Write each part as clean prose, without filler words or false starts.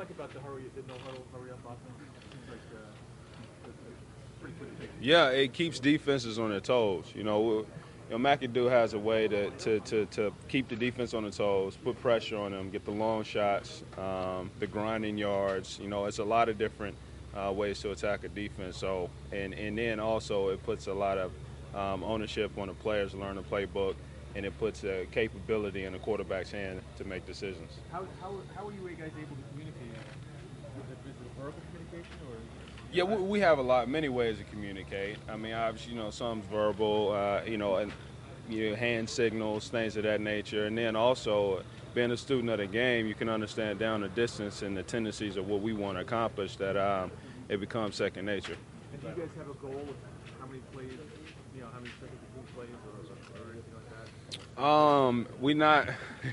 like about the no huddle, hurry up offense? It seems like pretty quick take. Yeah, it keeps defenses on their toes. McAdoo has a way to keep the defense on the toes, put pressure on them, get the long shots, the grinding yards. It's a lot of different ways to attack a defense. So, and then also it puts a lot of ownership on the players to learn the playbook, and it puts a capability in the quarterback's hand to make decisions. How are you guys able to communicate? Is it verbal communication or? Yeah, we have many ways to communicate. I mean, obviously, some's verbal, and hand signals, things of that nature, and then also being a student of the game, you can understand down the distance and the tendencies of what we want to accomplish. That it becomes second nature. And do you guys have a goal of how many plays, how many seconds between plays or anything like that? We not.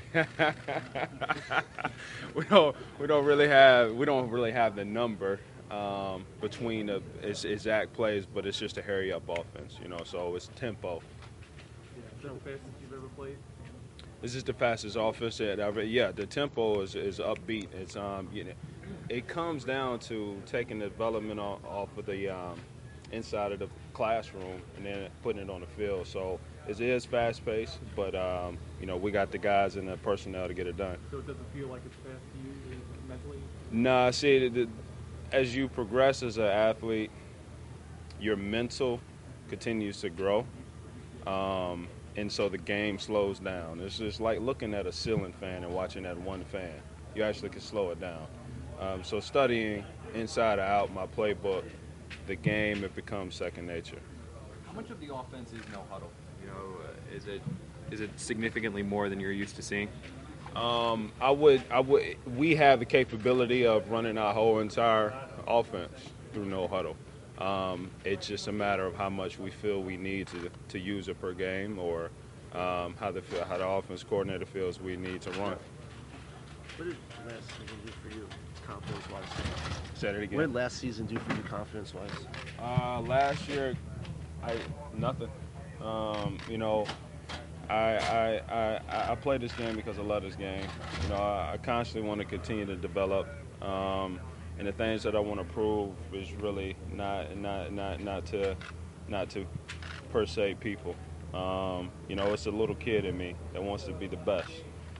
we don't really have the number. Between the exact plays, but it's just a hurry up offense, so it's tempo. Yeah, is that the fastest you've ever played? This is the fastest offense ever. Yeah, the tempo is upbeat. It's it comes down to taking the development off of the inside of the classroom and then putting it on the field. So it is fast paced, but we got the guys and the personnel to get it done. So it doesn't feel like it's fast to you mentally? Nah, see, as you progress as an athlete, your mental continues to grow, and so the game slows down. It's just like looking at a ceiling fan and watching that one fan. You actually can slow it down. So studying inside or out my playbook, the game, it becomes second nature. How much of the offense is no huddle? Is it significantly more than you're used to seeing? We have the capability of running our whole entire offense through no huddle. It's just a matter of how much we feel we need to use it per game, or how the offense coordinator feels we need to run. What did last season do for you, confidence-wise? Say it again. What did last season do for you, confidence-wise? Last year, nothing. I play this game because I love this game. I constantly want to continue to develop, and the things that I want to prove is really not to per se people. It's a little kid in me that wants to be the best.